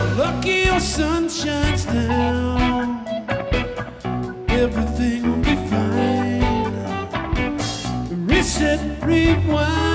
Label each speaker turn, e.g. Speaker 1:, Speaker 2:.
Speaker 1: Lucky your sun shines down, everything will be fine. Reset, rewind.